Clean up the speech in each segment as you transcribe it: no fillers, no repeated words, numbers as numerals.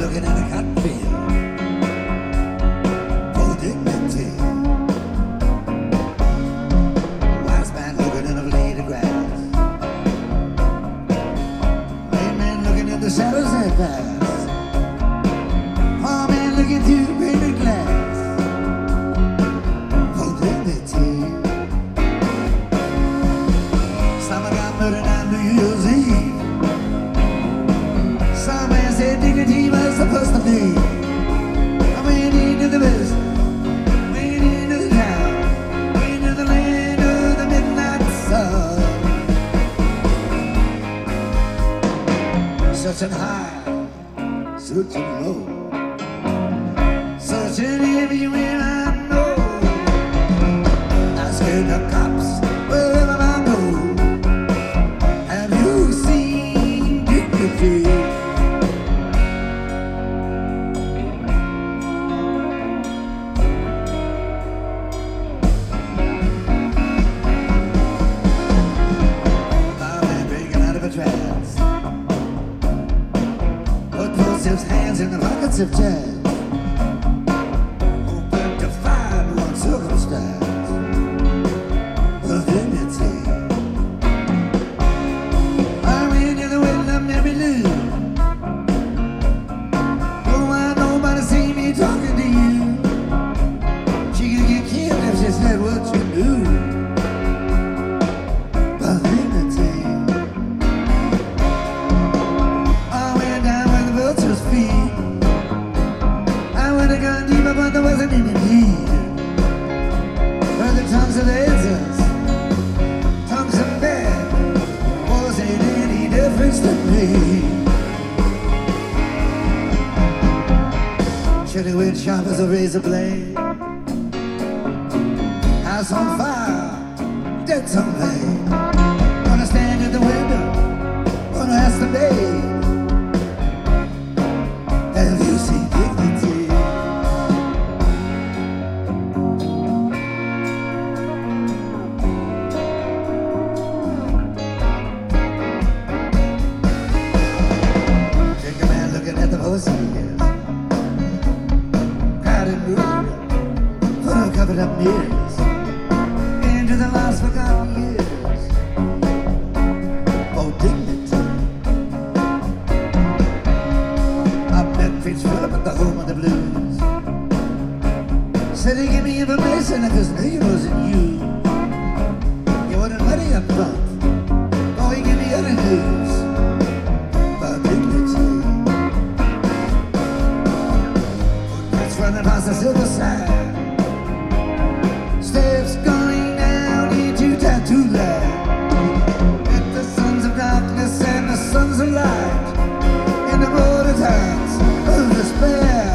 looking at a cotton field for dignity. Wise man looking at a blade of grass. Lame man looking at the shadows that pass. Poor man looking through painted glass for dignity. Some got murdered on New Year's Eve. Some man said dignity was supposed to be. I went into the business, went into the town, went into the land of the midnight sun. Searching high, searching low, searching everywhere I know. Asking the cops wherever I go, have you seen dignity? His hands in the pockets of jazz, hoping to find one circumstance of dignity. I went in the wind of Mary Lou. Don't want nobody see me talking to you. She could get killed if she said what you knew about dignity. But there wasn't any need. Heard the tongues of angels, tongues of men, wasn't any difference to me. Should have went sharp as a razor blade. House on fire, dead someday. Gonna stand at the window, gonna ask the maid, have you seen dignity? Crowded room, full of covered up mirrors, into the last forgotten years. Oh, dignity. I met Fitzphilip at the home of the blues. Said he gave me information of his name wasn't you. He wanted money up front. Oh, he gave me other news about dignity. Running past the silver side, steps going down into tattoo land. At the sons of darkness and the sons of light, in the border towns of despair.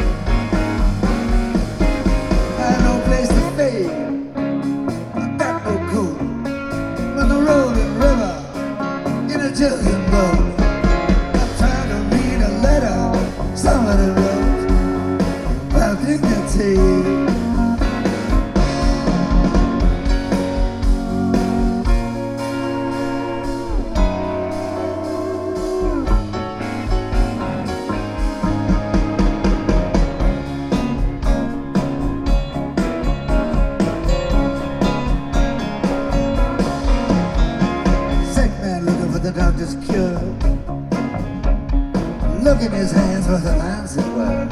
I had no place to stay, I got no coat, but the rolling river in a juggling boat. I'm trying to read a letter somebody wrote. Dignity. Sick man looking for the doctor's cure, look in his hands for the Lancet word.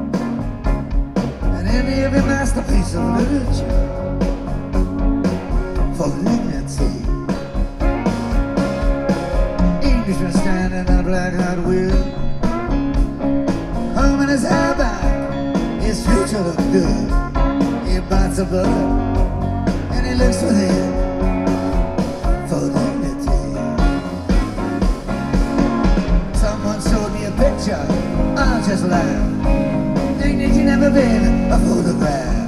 Every masterpiece of literature for dignity. Englishman standing on a black-hot wheel, combing his hair back, his future looks good. He bites a bullet and he looks within for dignity. Someone showed me a picture, I just laughed. Dignity never been a photograph.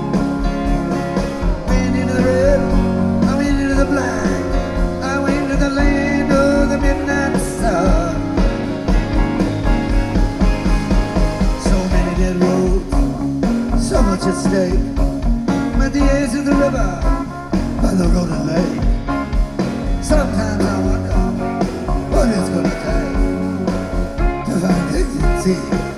Went into the red, I went into the black, I went to the land of the midnight sun. So many dead roads, so much at stake. At the edge of the river, by the road and lake. Sometimes I wonder what it's gonna take to find dignity. see.